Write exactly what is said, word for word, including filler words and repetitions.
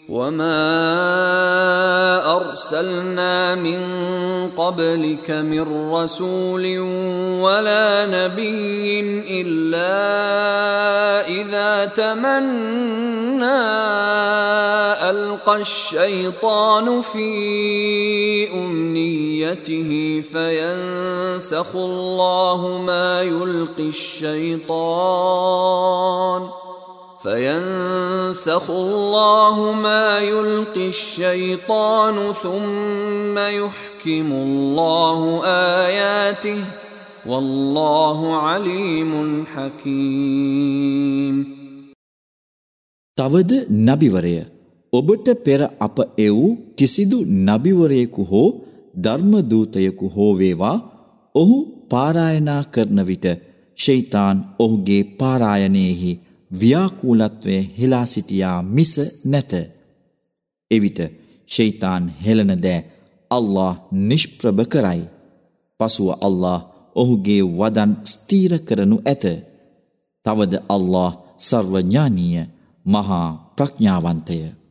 وما أرسلنا من قبلك من رسول ولا نبي إلا إذا تمنى ألقى الشيطان في أمنيته فينسخ الله ما يلقي الشيطان فينسخ الله ما يلقي الشيطان ثم يحكم الله آياته والله عليم حكيم. තවද නබිවරය ඔබට පෙර අප එව් කිසිදු නබිවරයෙකු හෝ ධර්ම දූතයෙකු හෝ වේවා ඔහු පාරායනා කරන විට ෂයිතාන් ඔහුගේ පාරායනයේහි ව්‍යාකූලත්වය හෙලා සිටියා මිස නැත. එවිට ෂයිතාන් හෙළන දෑ අල්ලාහ් නිෂ්ප්‍රභ කරයි. පසුව අල්ලාහ් ඔහුගේ වදන් ස්ථීර කරනු ඇත. තවද අල්ලාහ් සර්වඥානීය මහා ප්‍රඥාවන්තය.